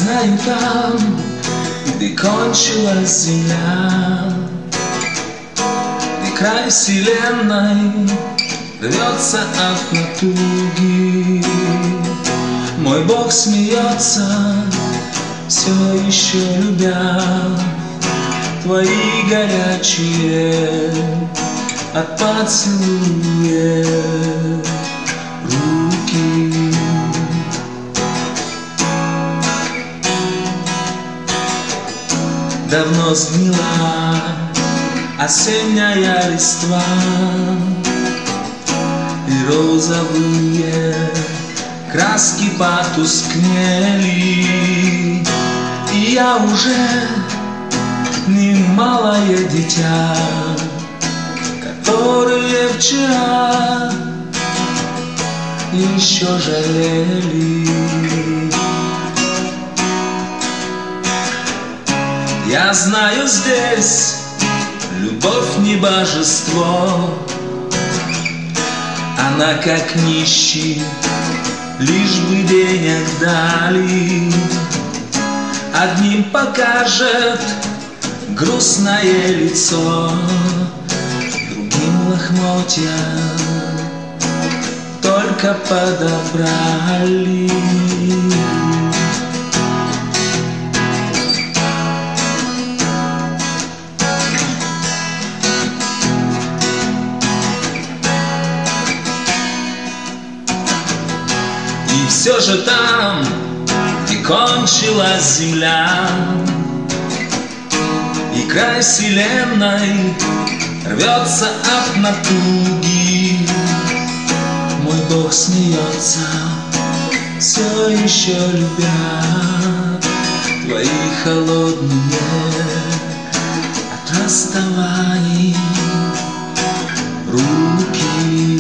знаю, там, где кончилась земля, где край вселенной рвется от натуги, мой Бог смеется, все еще любя твои горячие от поцелуя руки. Давно сгнила осенняя листва, и розовые краски потускнели, и я уже не малое дитя, которые вчера еще жалели. Я знаю, здесь любовь не божество, она как нищий, лишь бы денег дали. Одним покажет грустное лицо, другим лохмотья только подобрали. И все же там, где кончилась земля, и край вселенной рвется от натуги, мой Бог смеется, все еще любя твои холодные от расставаний руки.